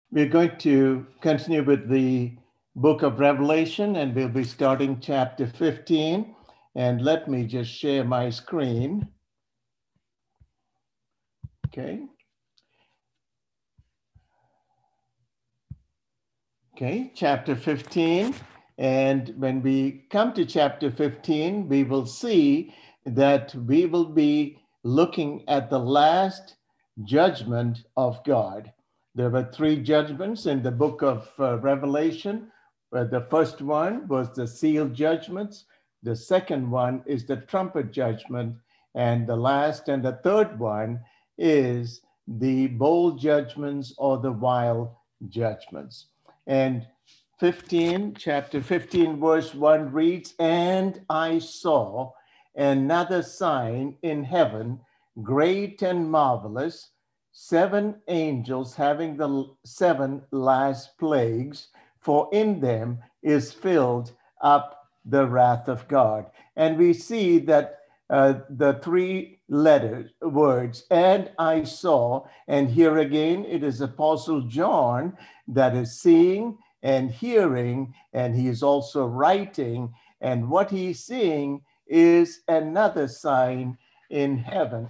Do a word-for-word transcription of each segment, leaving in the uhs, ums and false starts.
We're going to continue with the book of Revelation, and we'll be starting chapter fifteen. And let me just share my screen. Okay. Okay, chapter fifteen. And when we come to chapter fifteen, we will see that we will be looking at the last judgment of God. There were three judgments in the book of uh, Revelation. Uh, the first one was the seal judgments. The second one is the trumpet judgment. And the last and the third one is the bowl judgments or the vial judgments. And fifteen, chapter fifteen, verse one reads, "And I saw another sign in heaven, great and marvelous, seven angels having the seven last plagues, for in them is filled up the wrath of God." And we see that uh, the three letters, words, "and I saw," and here again it is Apostle John that is seeing and hearing, and he is also writing. And what he's seeing is another sign in heaven.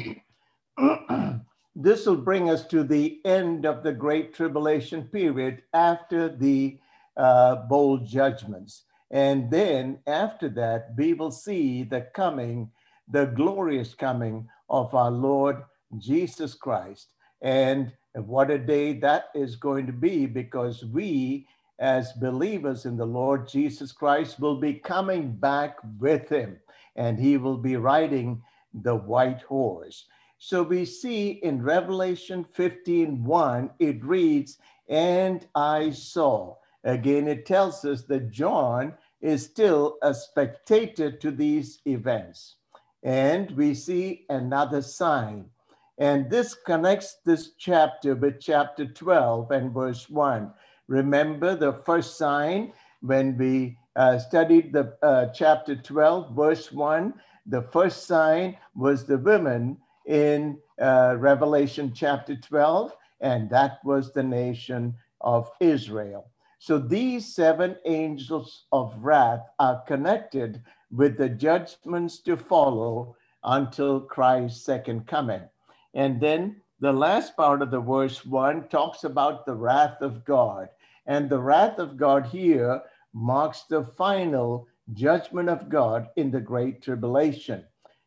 This will bring us to the end of the Great Tribulation period after the uh, bowl judgments. And then after that, we will see the coming, the glorious coming of our Lord Jesus Christ. And what a day that is going to be, because we, as believers in the Lord Jesus Christ, will be coming back with him, and he will be riding the white horse. So we see in Revelation fifteen one, it reads, "And I saw." Again, it tells us that John is still a spectator to these events. And we see another sign. And this connects this chapter with chapter twelve and verse one. Remember the first sign when we uh, studied the uh, chapter twelve, verse one, the first sign was the women in uh, Revelation chapter twelve, and that was the nation of Israel. So these seven angels of wrath are connected with the judgments to follow until Christ's second coming. And then the last part of the verse one talks about the wrath of God. And the wrath of God here marks the final judgment of God in the Great Tribulation.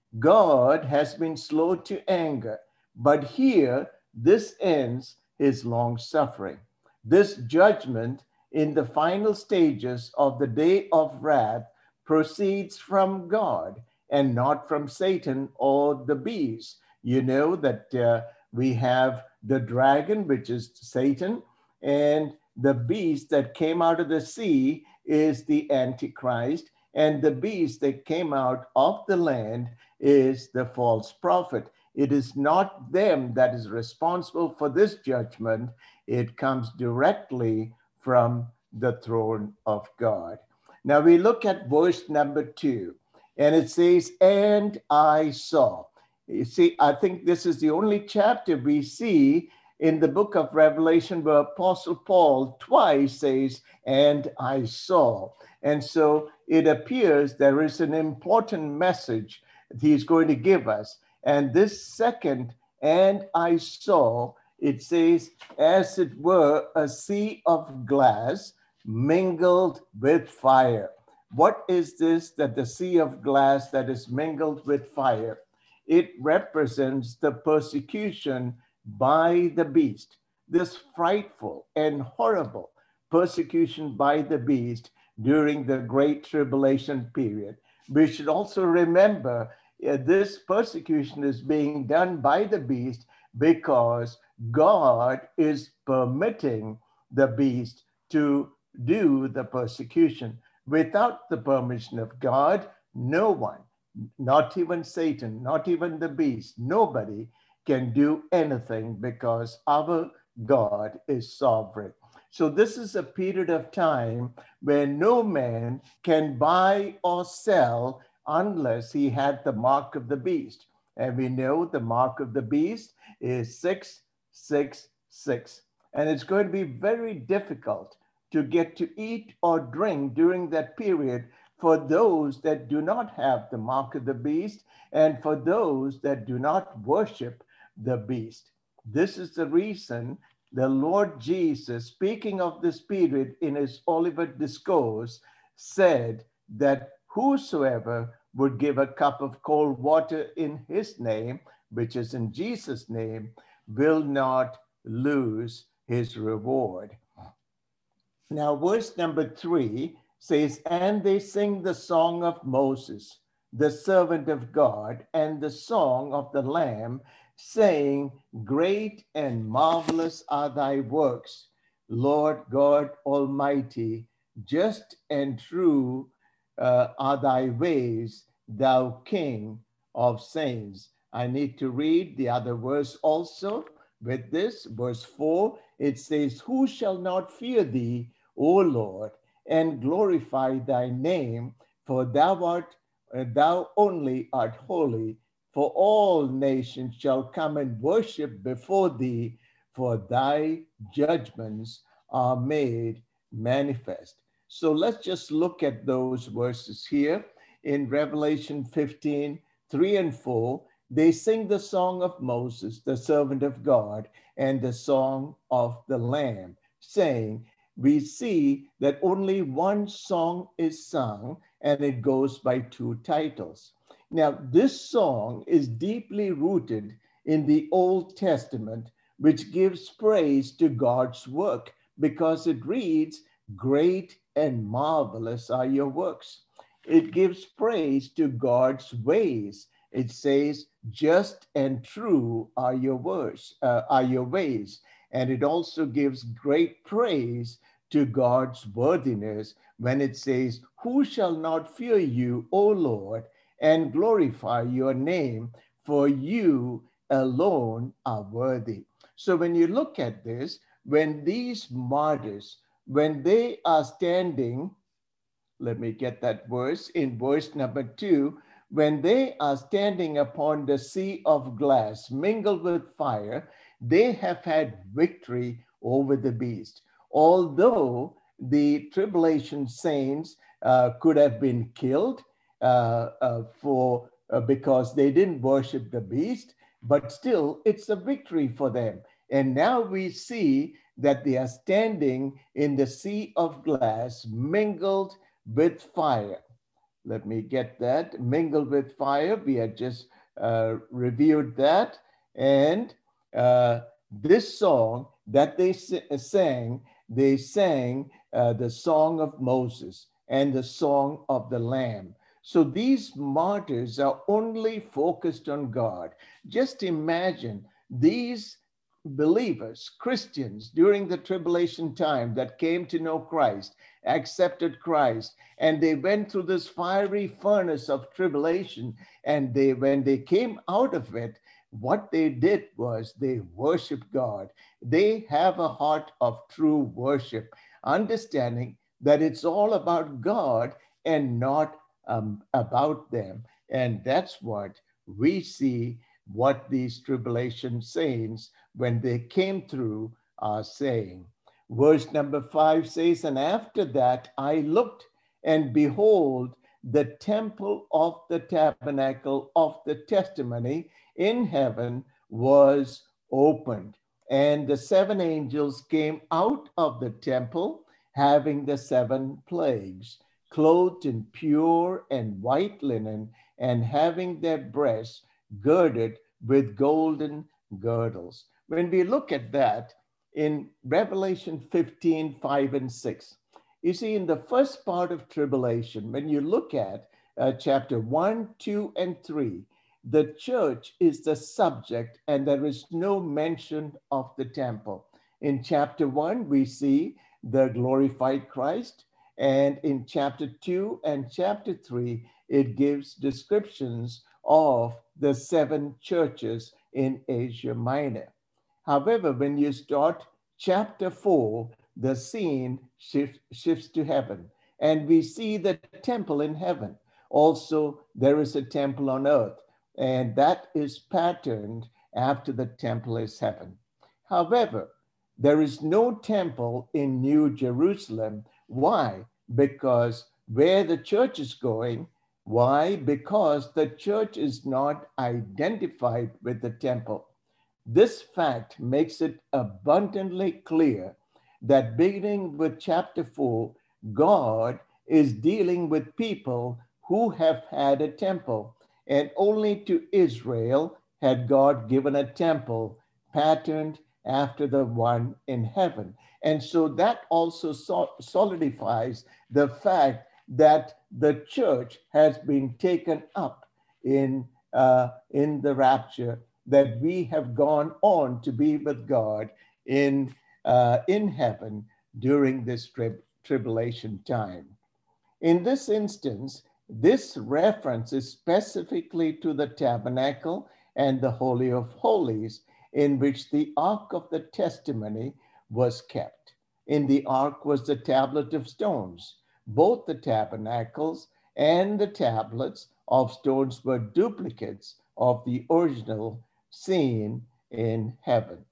God has been slow to anger, but here this ends his long suffering. This judgment in the final stages of the day of wrath proceeds from God and not from Satan or the beast. You know that uh, we have the dragon, which is Satan, and the beast that came out of the sea is the Antichrist, and the beast that came out of the land is the false prophet. It is not them that is responsible for this judgment. It comes directly from the throne of God. Now we look at verse number two, and it says, "And I saw." You see, I think this is the only chapter we see in the book of Revelation where Apostle Paul twice says, "And I saw." And so it appears there is an important message he's going to give us. And this second, "and I saw," it says, as it were, a sea of glass mingled with fire. What is this that the sea of glass that is mingled with fire? It represents the persecution by the beast, this frightful and horrible persecution by the beast during the Great Tribulation period. We should also remember uh, this persecution is being done by the beast because God is permitting the beast to do the persecution. Without the permission of God, no one, not even Satan, not even the beast, nobody can do anything because our God is sovereign. So this is a period of time where no man can buy or sell unless he had the mark of the beast. And we know the mark of the beast is six six six. And it's going to be very difficult to get to eat or drink during that period for those that do not have the mark of the beast and for those that do not worship the beast. This is the reason the Lord Jesus, speaking of this period in his Olivet Discourse, said that whosoever would give a cup of cold water in his name, which is in Jesus' name, will not lose his reward. Now, verse number three says, and they sing the song of Moses, the servant of God, and the song of the Lamb, saying, great and marvelous are thy works, Lord God Almighty, just and true uh, are thy ways, thou King of saints. I need to read the other verse also with this. Verse four, it says, who shall not fear thee, O Lord, and glorify thy name, for thou art, uh, thou only art holy, for all nations shall come and worship before thee, for thy judgments are made manifest. So let's just look at those verses here in Revelation fifteen, three and four. They sing the song of Moses, the servant of God, and the song of the Lamb, saying, we see that only one song is sung and it goes by two titles. Now, this song is deeply rooted in the Old Testament, which gives praise to God's work because it reads, great and marvelous are your works. It gives praise to God's ways. It says, just and true are your words, uh, are your ways. And it also gives great praise to God's worthiness when it says, who shall not fear you, O Lord, and glorify your name, for you alone are worthy. So when you look at this, when these martyrs, when they are standing, let me get that verse, in verse number two, when they are standing upon the sea of glass mingled with fire, they have had victory over the beast. Although the tribulation saints uh, could have been killed uh, uh, for uh, because they didn't worship the beast, but still it's a victory for them. And now we see that they are standing in the sea of glass mingled with fire. Let me get that. Mingled with fire. We had just uh, reviewed that. And uh, this song that they sang, they sang uh, the song of Moses and the song of the Lamb. So these martyrs are only focused on God. Just imagine these believers, Christians, during the tribulation time that came to know Christ, accepted Christ, and they went through this fiery furnace of tribulation. And they, when they came out of it, what they did was they worshiped God. They have a heart of true worship, understanding that it's all about God and not um, about them. And that's what we see what these tribulation saints, when they came through, are saying. Verse number five says, and after that I looked, and behold, the temple of the tabernacle of the testimony in heaven was opened. And the seven angels came out of the temple, having the seven plagues, clothed in pure and white linen, and having their breasts girded with golden girdles. When we look at that in Revelation fifteen, five and six, you see, in the first part of tribulation, when you look at uh, chapter one, two, and three, the church is the subject and there is no mention of the temple. In chapter one, we see the glorified Christ. And in chapter two and chapter three, it gives descriptions of the seven churches in Asia Minor. However, when you start chapter four, the scene shift, shifts to heaven, and we see the temple in heaven. Also, there is a temple on earth, and that is patterned after the temple is heaven. However, There is no temple in New Jerusalem. Why? Because where the church is going, why? Because the church is not identified with the temple. This fact makes it abundantly clear that beginning with chapter four, God is dealing with people who have had a temple, and only to Israel had God given a temple patterned after the one in heaven. And so that also solidifies the fact that the church has been taken up in, uh, in the rapture, that we have gone on to be with God in, uh, in heaven during this tri- tribulation time. In this instance, this reference is specifically to the tabernacle and the Holy of Holies, in which the Ark of the Testimony was kept. In the Ark was the tablet of stones. Both the tabernacles and the tablets of stones were duplicates of the original seen in heaven.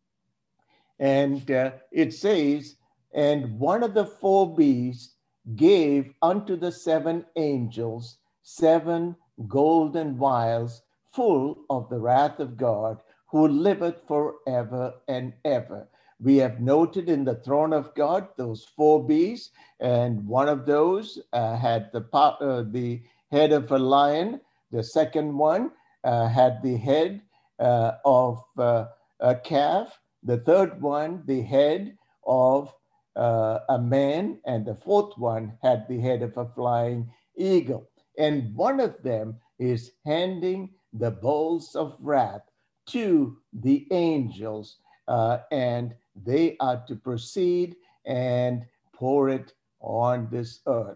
And uh, it says, and one of the four beasts gave unto the seven angels seven golden vials full of the wrath of God, who liveth forever and ever. We have noted in the throne of God those four beasts, and one of those uh, had the, uh, the head of a lion. The second one uh, had the head uh, of uh, a calf. The third one, the head of uh, a man. And the fourth one had the head of a flying eagle. And one of them is handing the bowls of wrath to the angels, uh, and they are to proceed and pour it on this earth.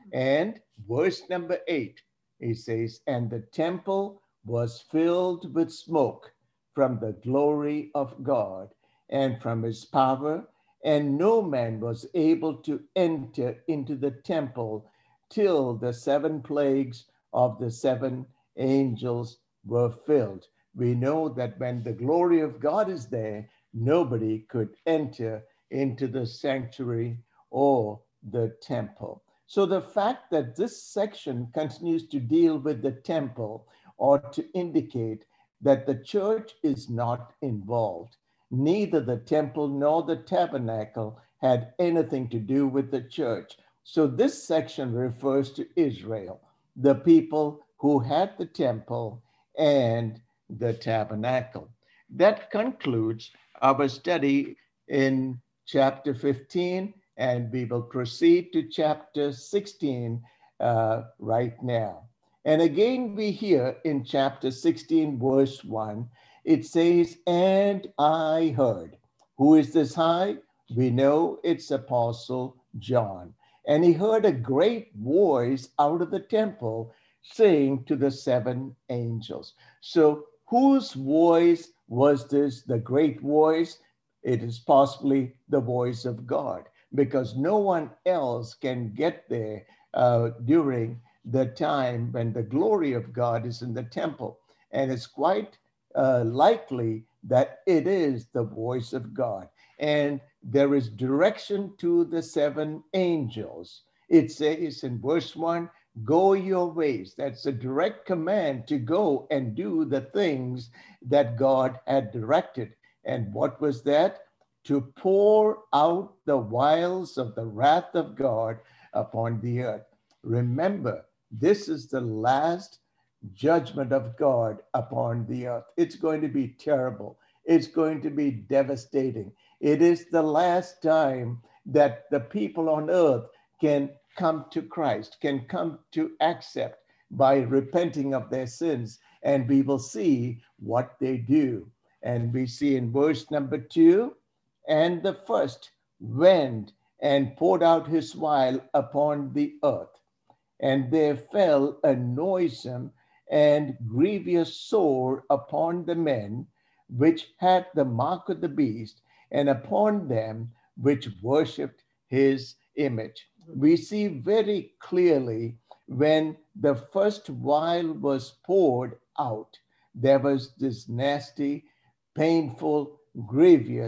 And verse number eight, he says, and the temple was filled with smoke from the glory of God and from his power, and no man was able to enter into the temple till the seven plagues of the seven angels were filled. We know that when the glory of God is there, nobody could enter into the sanctuary or the temple. So the fact that this section continues to deal with the temple ought to indicate that the church is not involved. Neither the temple nor the tabernacle had anything to do with the church. So this section refers to Israel, the people who had the temple and the tabernacle. That concludes our study in chapter fifteen, and we will proceed to chapter sixteen uh, right now. And again, we hear in chapter sixteen, verse one, it says, and I heard. Who is this I? We know it's Apostle John. And he heard a great voice out of the temple saying to the seven angels. So whose voice was this, the great voice? It is possibly the voice of God, because no one else can get there uh, during the time when the glory of God is in the temple. And it's quite uh, likely that it is the voice of God. And there is direction to the seven angels. It says in verse one, go your ways. That's a direct command to go and do the things that God had directed. And what was that? To pour out the vials of the wrath of God upon the earth. Remember, this is the last judgment of God upon the earth. It's going to be terrible. It's going to be devastating. It is the last time that the people on earth can come to Christ, can come to accept by repenting of their sins, and we will see what they do. And we see in verse number two, and the first went and poured out his vial upon the earth, and there fell a noisome and grievous sore upon the men which had the mark of the beast, and upon them which worshipped his image. We see very clearly when the first vial was poured out, there was this nasty, painful, grievous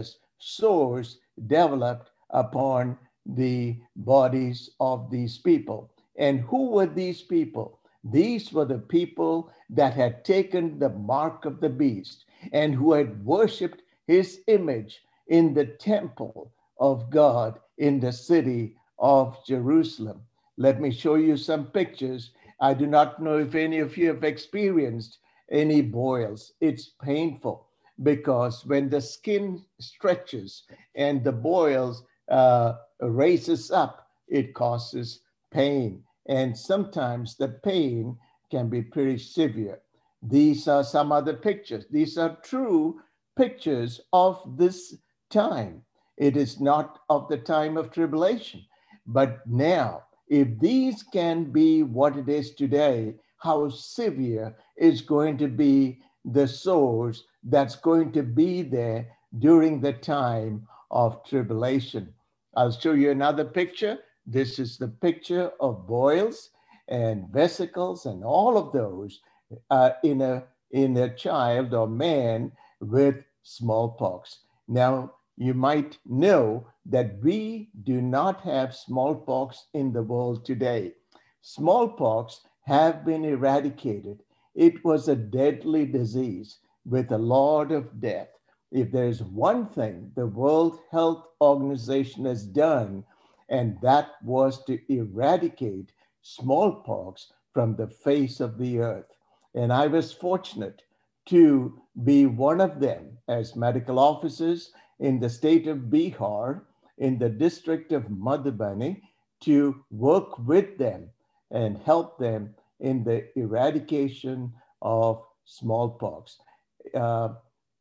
sores developed upon the bodies of these people. And who were these people? These were the people that had taken the mark of the beast and who had worshiped his image in the temple of God in the city of Jerusalem. Let me show you some pictures. I do not know if any of you have experienced any boils. It's painful because when the skin stretches and the boils uh, raises up, it causes pain. And sometimes the pain can be pretty severe. These are some other pictures. These are true pictures of this time. It is not of the time of tribulation. But now, if these can be what it is today, how severe is going to be the sores that's going to be there during the time of tribulation. I'll show you another picture. This is the picture of boils and vesicles and all of those uh, in a in a child or man with smallpox. Now, you might know that we do not have smallpox in the world today. Smallpox have been eradicated. It was a deadly disease with a lot of death. If there's one thing the World Health Organization has done, and that was to eradicate smallpox from the face of the earth. And I was fortunate to be one of them as medical officers in the state of Bihar, in the district of Madhubani, to work with them and help them in the eradication of smallpox. Uh,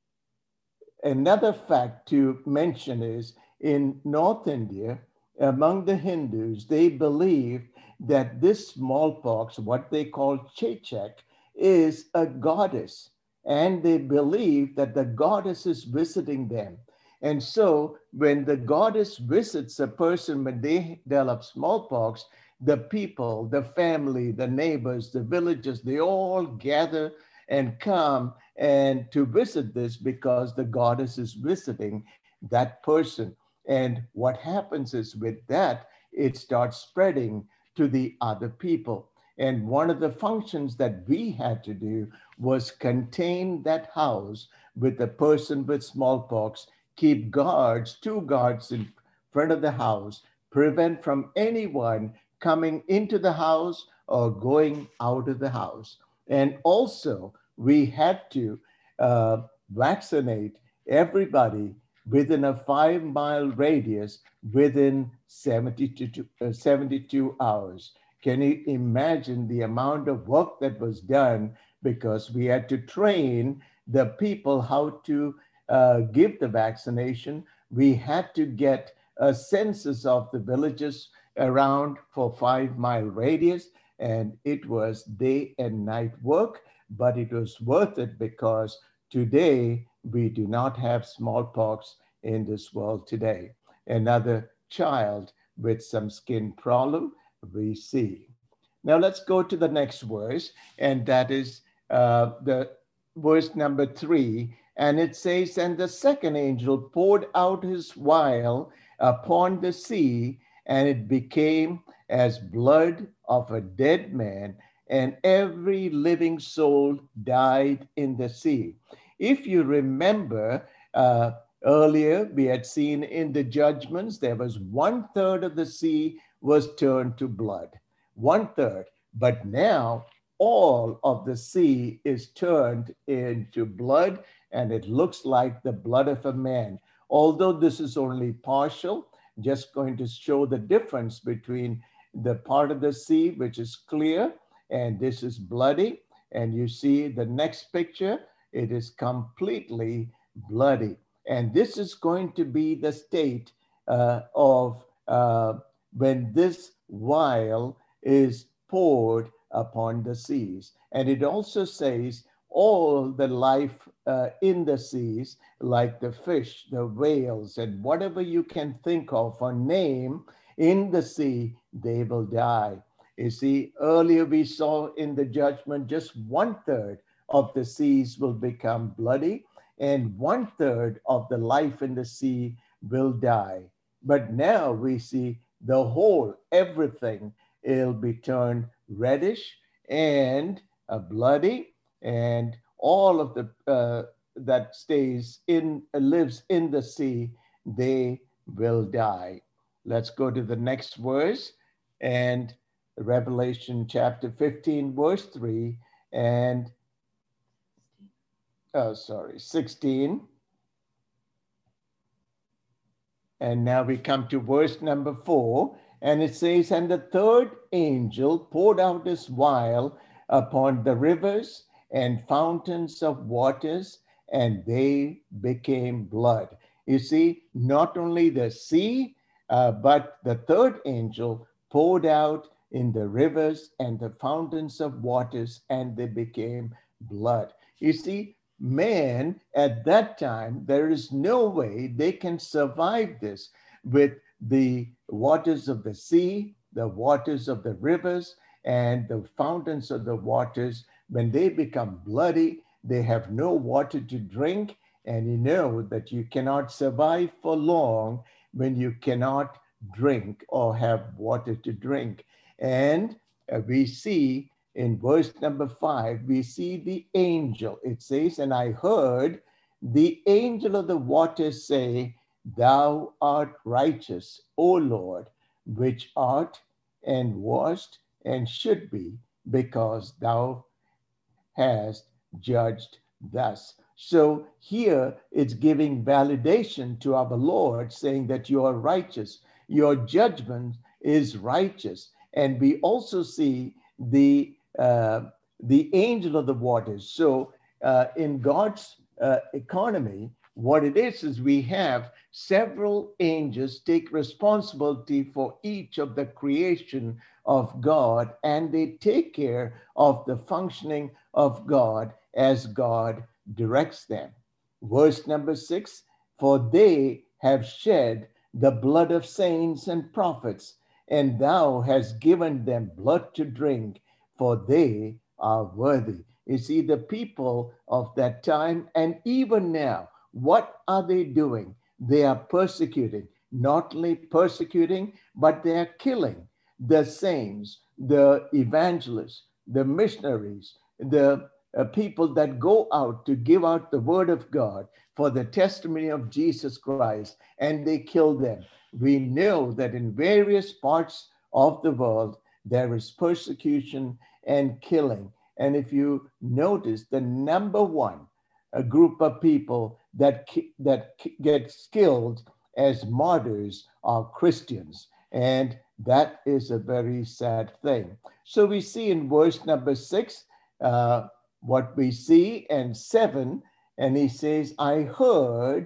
another fact to mention is in North India, among the Hindus, they believe that this smallpox, what they call Chechak, is a goddess. And they believe that the goddess is visiting them. And so when the goddess visits a person, when they develop smallpox, the people, the family, the neighbors, the villagers, they all gather and come and to visit this because the goddess is visiting that person. And what happens is with that, it starts spreading to the other people. And one of the functions that we had to do was contain that house with the person with smallpox, keep guards, two guards in front of the house, prevent from anyone coming into the house or going out of the house. And also, we had to uh, vaccinate everybody within a five mile radius within seventy-two, uh, seventy-two hours. Can you imagine the amount of work that was done because we had to train the people how to uh, give the vaccination? We had to get a census of the villages around for five mile radius, and it was day and night work, but it was worth it because today we do not have smallpox in this world today. Another child with some skin problem we see. Now let's go to the next verse, and that is uh, the verse number three. And it says, and the second angel poured out his vial upon the sea, and it became as blood of a dead man, and every living soul died in the sea. If you remember, uh, earlier we had seen in the judgments, there was one third of the sea was turned to blood, one third. But now all of the sea is turned into blood, and it looks like the blood of a man. Although this is only partial, just going to show the difference between the part of the sea which is clear and this is bloody. And you see the next picture, it is completely bloody. And this is going to be the state uh, of uh, when this vial is poured upon the seas. And it also says all the life uh, in the seas, like the fish, the whales, and whatever you can think of or name in the sea, they will die. You see, earlier we saw in the judgment just one third of the seas will become bloody, and one third of the life in the sea will die. But now we see the whole, everything, it'll be turned reddish and uh, bloody, and all of the uh, that stays in, uh, lives in the sea, they will die. Let's go to the next verse, and Revelation chapter fifteen, verse three, and oh, sorry, sixteen. And now we come to verse number four, and it says, and the third angel poured out his vial upon the rivers and fountains of waters, and they became blood. You see, not only the sea, uh, but the third angel poured out in the rivers and the fountains of waters, and they became blood. You see, man at that time, there is no way they can survive this with the waters of the sea, the waters of the rivers, and the fountains of the waters. When they become bloody, they have no water to drink. And you know that you cannot survive for long when you cannot drink or have water to drink. And uh, we see in verse number five, we see the angel. It says, and I heard the angel of the waters say, thou art righteous, O Lord, which art and wast and should be, because thou hast judged thus. So here it's giving validation to our Lord, saying that you are righteous. Your judgment is righteous. And we also see the uh, the angel of the waters. So uh, in God's uh, economy, what it is is we have several angels take responsibility for each of the creation of God, and they take care of the functioning of God as God directs them. Verse number six, for they have shed the blood of saints and prophets, and thou hast given them blood to drink, for they are worthy. You see, the people of that time and even now, what are they doing? They are persecuting, not only persecuting, but they are killing the saints, the evangelists, the missionaries, the uh, people that go out to give out the word of God for the testimony of Jesus Christ, and they kill them. We know that in various parts of the world, there is persecution and killing. And if you notice, the number one a group of people that, that get killed as martyrs are Christians. And that is a very sad thing. So we see in verse number six, uh, what we see, and seven, and he says, I heard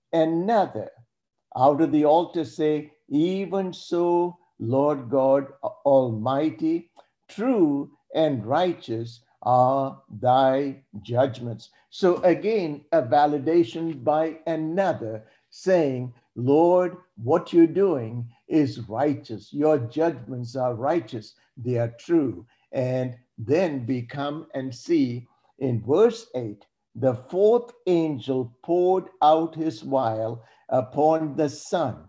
another out of the altar say, even so, Lord God Almighty, true and righteous are thy judgments. So again, a validation by another saying, Lord, what you're doing is righteous. Your judgments are righteous. They are true. And then we come and see in verse eight, the fourth angel poured out his vial upon the sun,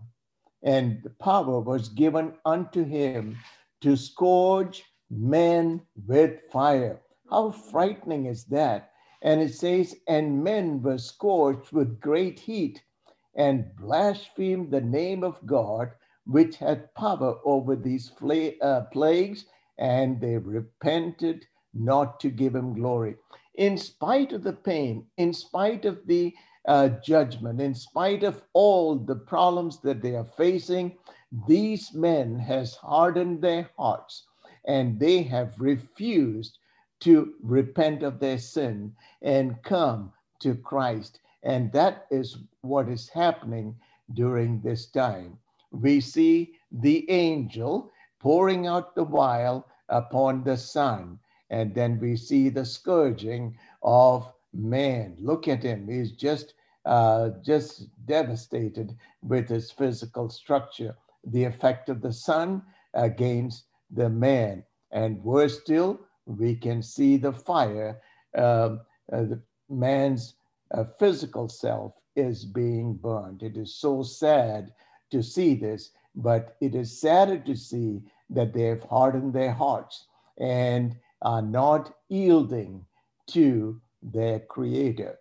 and power was given unto him to scourge men with fire. How frightening is that? And it says, and men were scorched with great heat and blasphemed the name of God, which had power over these fla- uh, plagues, and they repented not to give him glory. In spite of the pain, in spite of the uh, judgment, in spite of all the problems that they are facing, these men has hardened their hearts, and they have refused to repent of their sin and come to Christ. And that is what is happening during this time. We see the angel pouring out the vial upon the sun, and then we see the scourging of man. Look at him. He's just, uh, just devastated with his physical structure, the effect of the sun against the man. And worse still, we can see the fire, uh, uh, the man's uh, physical self is being burned. It is so sad to see this, but it is sadder to see that they have hardened their hearts and are not yielding to their Creator.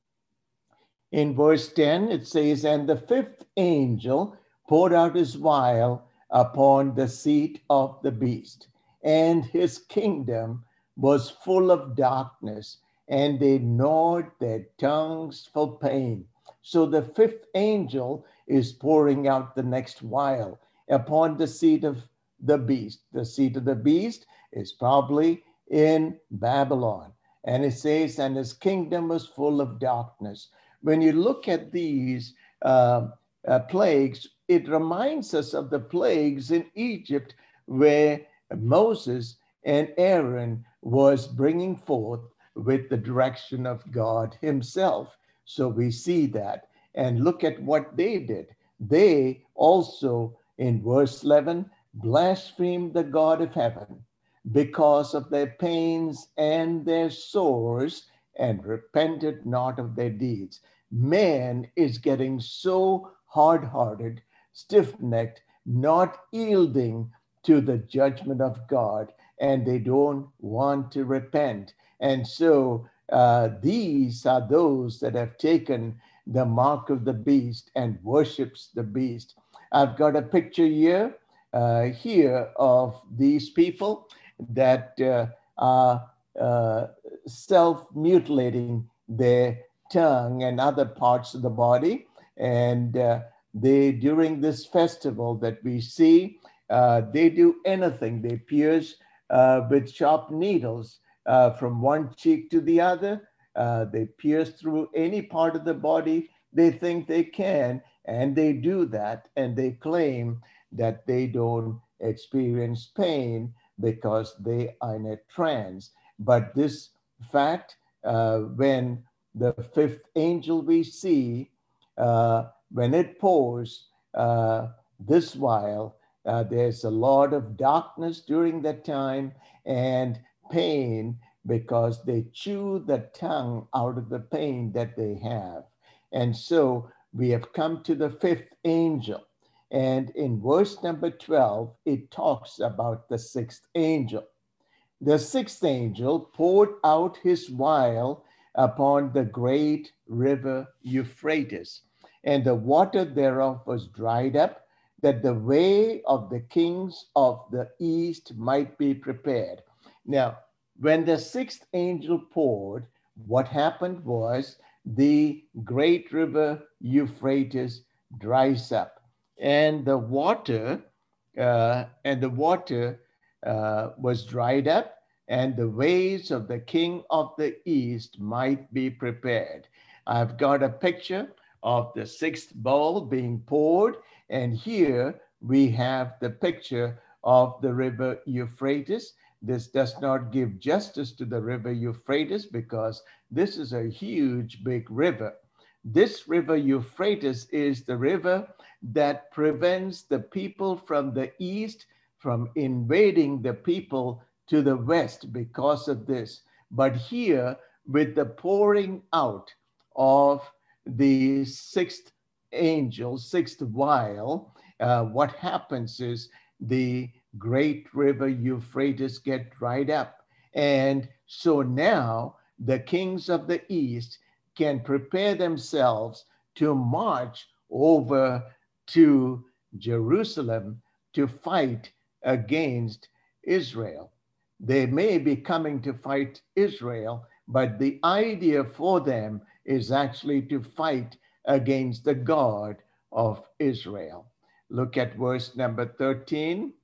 In verse ten, it says, "And the fifth angel poured out his vial upon the seat of the beast, and his kingdom was full of darkness, and they gnawed their tongues for pain." So the fifth angel is pouring out the next vial upon the seat of the beast. The seat of the beast is probably in Babylon. And it says, "And his kingdom was full of darkness." When you look at these uh, uh, plagues, it reminds us of the plagues in Egypt where Moses and Aaron was bringing forth with the direction of God himself. So we see that. And look at what they did. They also, in verse eleven, blasphemed the God of heaven because of their pains and their sores, and repented not of their deeds. Man is getting so hard-hearted, stiff-necked, not yielding to the judgment of God, and they don't want to repent. And so uh, these are those that have taken the mark of the beast and worships the beast. I've got a picture here, uh, here of these people that uh, are uh, self-mutilating their tongue and other parts of the body. And uh, they, during this festival that we see, uh, they do anything. They pierce uh, with sharp needles uh, from one cheek to the other. Uh, they pierce through any part of the body they think they can, and they do that, and they claim that they don't experience pain because they are in a trance. But this fact, uh, when the fifth angel we see, uh, when it pours uh, this vial, uh, there's a lot of darkness during that time and pain because they chew the tongue out of the pain that they have. And so we have come to the fifth angel. And in verse number twelve, it talks about the sixth angel. The sixth angel poured out his vial upon the great river Euphrates, and the water thereof was dried up, that the way of the kings of the east might be prepared. Now, when the sixth angel poured, what happened was the great river Euphrates dries up, and the water, uh, and the water uh, was dried up, and the ways of the king of the east might be prepared. I've got a picture of the sixth bowl being poured, and here we have the picture of the river Euphrates. This does not give justice to the river Euphrates because this is a huge, big river. This river Euphrates is the river that prevents the people from the east from invading the people to the west because of this. But here, with the pouring out of the sixth angel, sixth vial, uh, what happens is the great river Euphrates get dried up. And so now the kings of the east can prepare themselves to march over to Jerusalem to fight against Israel. They may be coming to fight Israel, but the idea for them is actually to fight against the God of Israel. Look at verse number thirteen.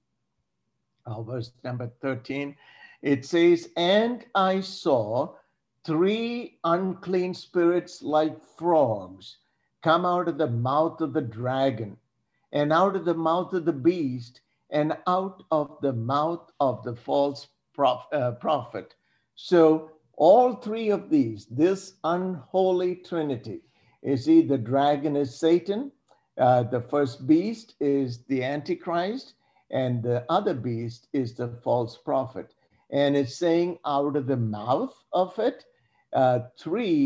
Oh, verse number thirteen. It says, "And I saw three unclean spirits like frogs come out of the mouth of the dragon, and out of the mouth of the beast, and out of the mouth of the false prof- uh, prophet." So all three of these, this unholy trinity, is see, the dragon is Satan, uh, the first beast is the Antichrist, and the other beast is the false prophet. And it's saying out of the mouth of it, uh, three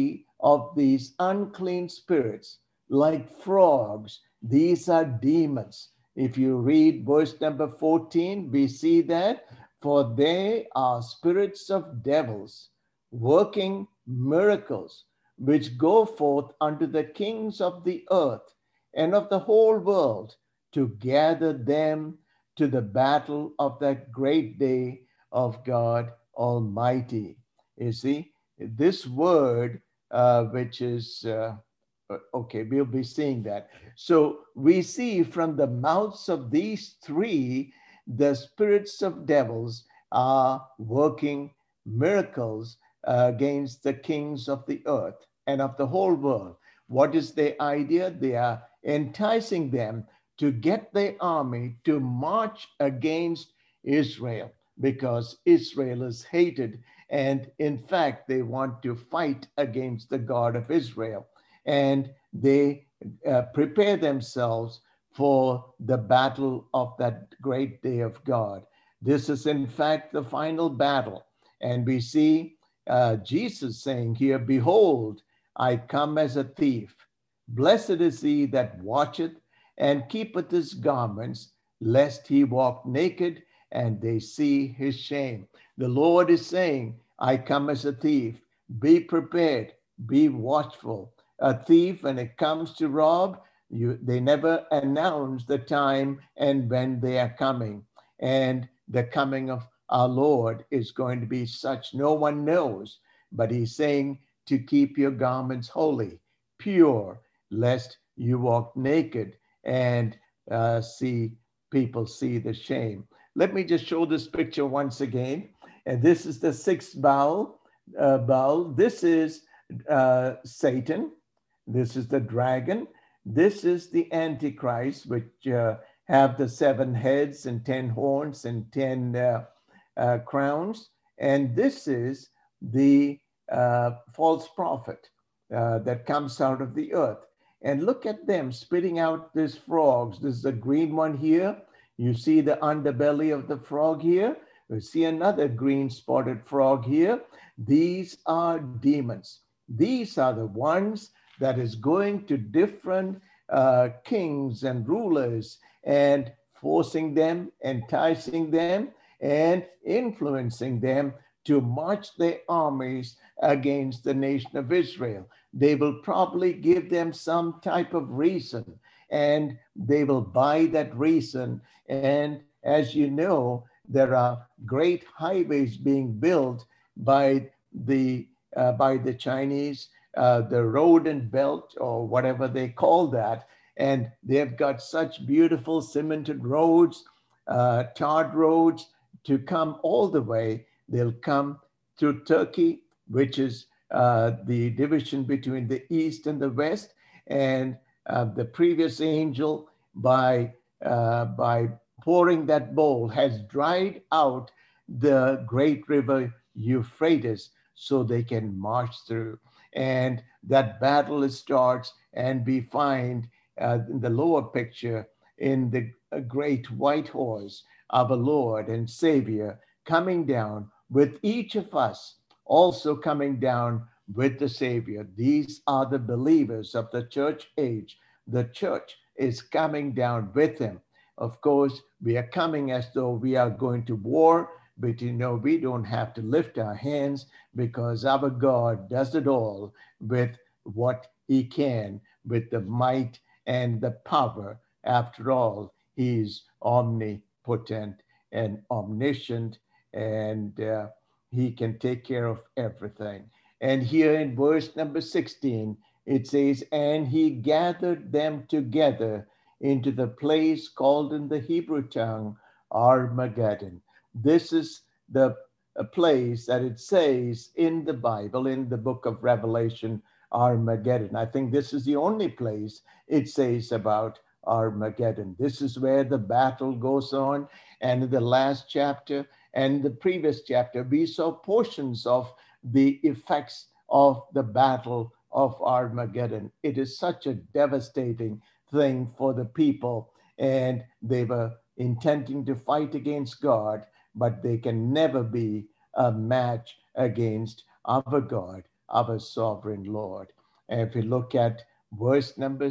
of these unclean spirits, like frogs. These are demons. If you read verse number fourteen, we see that, for they are spirits of devils, working miracles, which go forth unto the kings of the earth and of the whole world, to gather them to the battle of that great day of God Almighty. You see, this word, uh, which is, uh, okay, we'll be seeing that. So we see from the mouths of these three, the spirits of devils are working miracles uh, against the kings of the earth and of the whole world. What is their idea? They are enticing them to get their army to march against Israel, because Israel is hated. And in fact, they want to fight against the God of Israel. And they uh, prepare themselves for the battle of that great day of God. This is, in fact, the final battle. And we see uh, Jesus saying here, "Behold, I come as a thief. Blessed is he that watcheth and keepeth his garments, lest he walk naked and they see his shame." The Lord is saying, I come as a thief. Be prepared, be watchful. A thief, when it comes to rob, you, they never announce the time and when they are coming. And the coming of our Lord is going to be such no one knows. But he's saying to keep your garments holy, pure, lest you walk naked and uh, see people see the shame. Let me just show this picture once again. And this is the sixth bowl. Uh, bowl. This is uh, Satan. This is the dragon. This is the Antichrist, which uh, have the seven heads and ten horns and ten uh, uh, crowns. And this is the uh, false prophet uh, that comes out of the earth. And look at them spitting out these frogs. This is the green one here. You see the underbelly of the frog here. You see another green spotted frog here. These are demons. These are the ones that is going to different uh, kings and rulers and forcing them, enticing them, and influencing them to march their armies against the nation of Israel. They will probably give them some type of reason, and they will buy that reason. And as you know, there are great highways being built by the uh, by the Chinese, uh, the road and belt, or whatever they call that. And they've got such beautiful cemented roads, uh, tarred roads to come all the way. They'll come through Turkey, which is uh, the division between the East and the West. And uh, the previous angel, by, uh, by pouring that bowl, has dried out the great river Euphrates so they can march through. And that battle starts, and we find uh, in the lower picture in the uh, great white horse, our Lord and Savior, coming down with each of us, also coming down with the Savior. These are the believers of the church age. The church is coming down with him. Of course, we are coming as though we are going to war, but you know, we don't have to lift our hands, because our God does it all with what he can, with the might and the power. After all, he's omnipotent and omniscient, and uh, he can take care of everything. And here in verse number sixteen, it says, "And he gathered them together into the place called in the Hebrew tongue Armageddon." This is the place that it says in the Bible, in the book of Revelation, Armageddon. I think this is the only place it says about Armageddon. This is where the battle goes on. And in the last chapter and the previous chapter, we saw portions of the effects of the battle of Armageddon. It is such a devastating thing for the people, and they were intending to fight against God, but they can never be a match against our God. our sovereign Lord. And if we look at verse number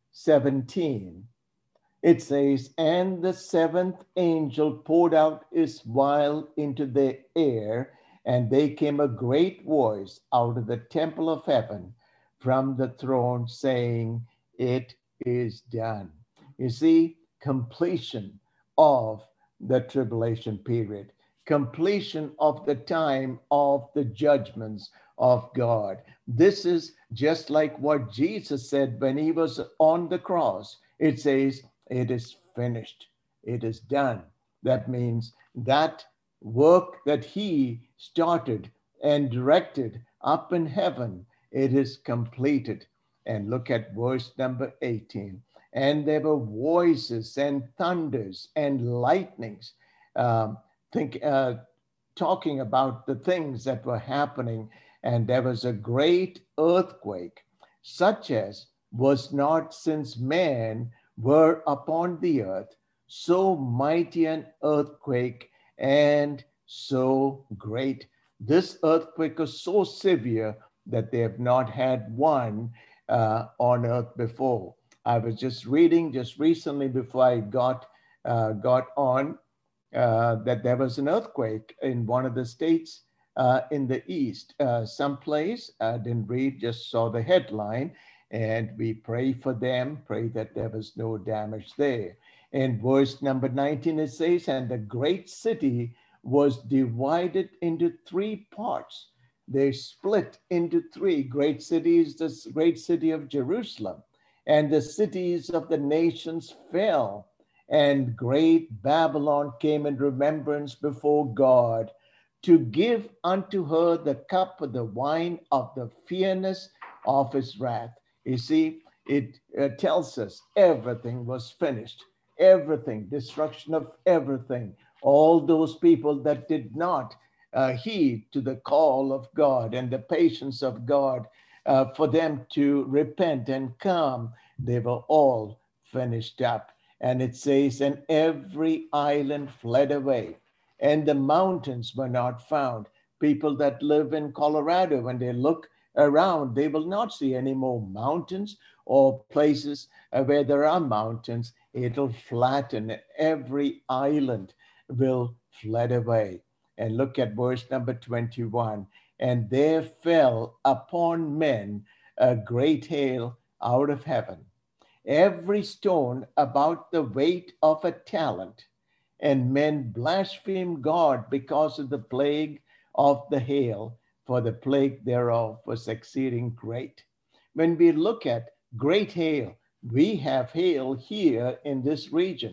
seventeen, it says, and the seventh angel poured out his vial into the air, and there came a great voice out of the temple of heaven from the throne saying, it is done. You see, completion of the tribulation period, completion of the time of the judgments of God. This is just like what Jesus said when he was on the cross. It says, it is finished. It is done. That means that work that he started and directed up in heaven, it is completed. And look at verse number eighteen. And there were voices and thunders and lightnings, um, think, uh, talking about the things that were happening. And there was a great earthquake, such as was not since man were upon the earth, so mighty an earthquake and so great. This earthquake was so severe that they have not had one uh, on earth before. I was just reading just recently before I got uh, got on uh, that there was an earthquake in one of the states uh, in the east, uh, someplace. I didn't read, just saw the headline. And we pray for them, pray that there was no damage there. In verse number nineteen, it says, and the great city was divided into three parts. They split into three great cities, the great city of Jerusalem, and the cities of the nations fell, and great Babylon came in remembrance before God to give unto her the cup of the wine of the fierceness of his wrath. You see, it uh, tells us everything was finished, everything, destruction of everything. All those people that did not uh, heed to the call of God and the patience of God uh, for them to repent and come, they were all finished up. And it says, and every island fled away, and the mountains were not found. People that live in Colorado, when they look around, they will not see any more mountains or places uh, where there are mountains. It'll flatten. Every island will fled away. And look at verse number twenty-one. And there fell upon men a great hail out of heaven, every stone about the weight of a talent. And men blasphemed God because of the plague of the hail, for the plague thereof was exceeding great. When we look at great hail, we have hail here in this region,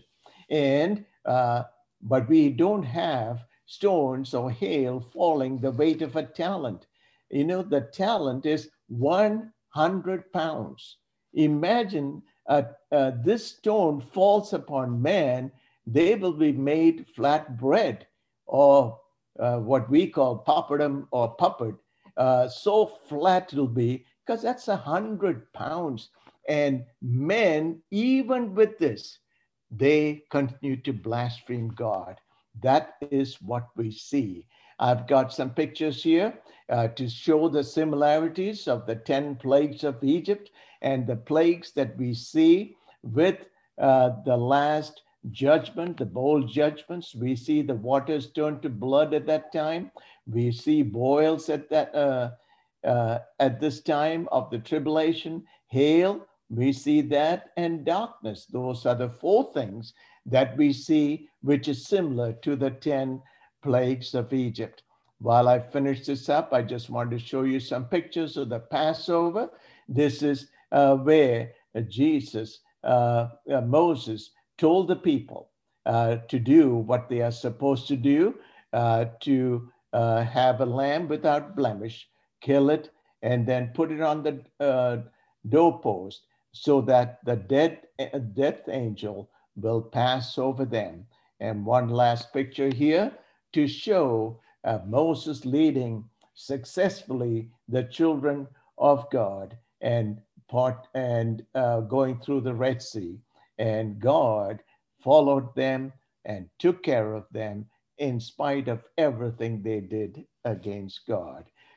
and uh, but we don't have stones or hail falling the weight of a talent. You know, the talent is one hundred pounds. Imagine uh, uh, this stone falls upon man, they will be made flat bread, or uh, what we call papadum or puppet. Uh, so flat it'll be, because that's a hundred pounds. And men, even with this, they continue to blaspheme God. That is what we see. I've got some pictures here uh, to show the similarities of the ten plagues of Egypt and the plagues that we see with uh, the last judgment, the bowl judgments. We see the waters turn to blood at that time. We see boils at that uh, uh, at this time of the tribulation. Hail, we see that, and darkness. Those are the four things that we see, which is similar to the ten plagues of Egypt. While I finish this up, I just want to show you some pictures of the Passover. This is uh, where Jesus, uh, uh, Moses, told the people uh, to do what they are supposed to do, uh, to uh, have a lamb without blemish, kill it, and then put it on the uh, doorpost so that the dead, uh, death angel will pass over them. And one last picture here to show uh, Moses leading successfully the children of God and part and uh, going through the Red Sea. And God followed them and took care of them in spite of everything they did against God.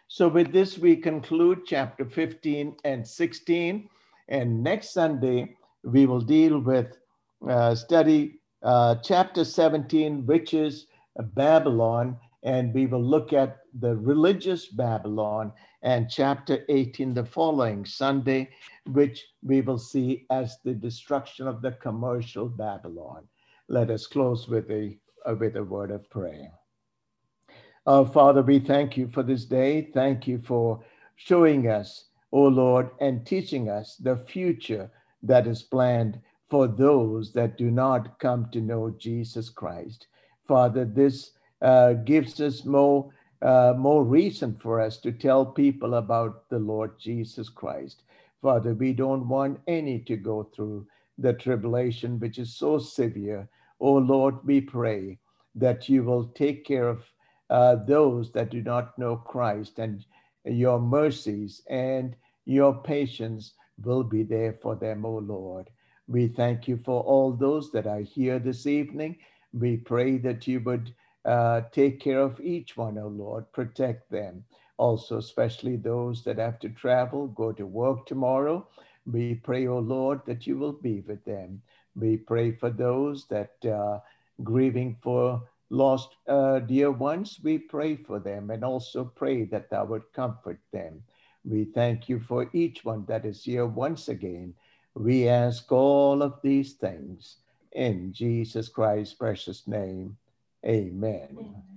So with this, we conclude chapter fifteen and sixteen. And next Sunday, we will deal with, uh, study uh, chapter seventeen, which is Babylon. And we will look at the religious Babylon, and chapter eighteen the following Sunday, which we will see as the destruction of the commercial Babylon. Let us close with a, uh, with a word of prayer. Uh, Father, we thank you for this day. Thank you for showing us, O Lord, and teaching us the future that is planned for those that do not come to know Jesus Christ. Father, this uh, gives us more, uh, more reason for us to tell people about the Lord Jesus Christ. Father, we don't want any to go through the tribulation, which is so severe. O Lord, we pray that you will take care of uh, those that do not know Christ, and your mercies and your patience will be there for them, O Lord. We thank you for all those that are here this evening. We pray that you would uh, take care of each one, O Lord, protect them. Also, especially those that have to travel, go to work tomorrow. We pray, O Lord, that you will be with them. We pray for those that are grieving for lost uh, dear ones. We pray for them and also pray that thou would comfort them. We thank you for each one that is here once again. We ask all of these things in Jesus Christ's precious name. Amen.